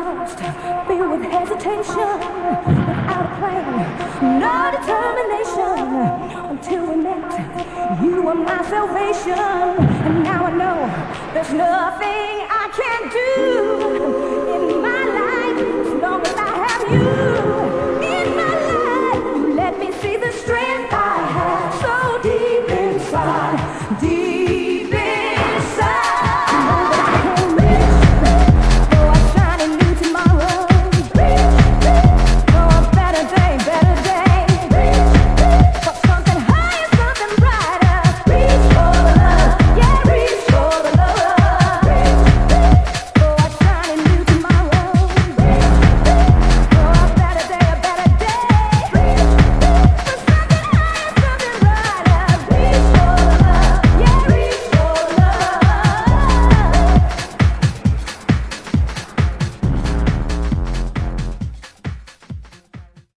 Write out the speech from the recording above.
lost, filled with hesitation, without a plan, no determination. Until we met, you were my salvation, and now I know there's nothing I can do in my life as long as I have you.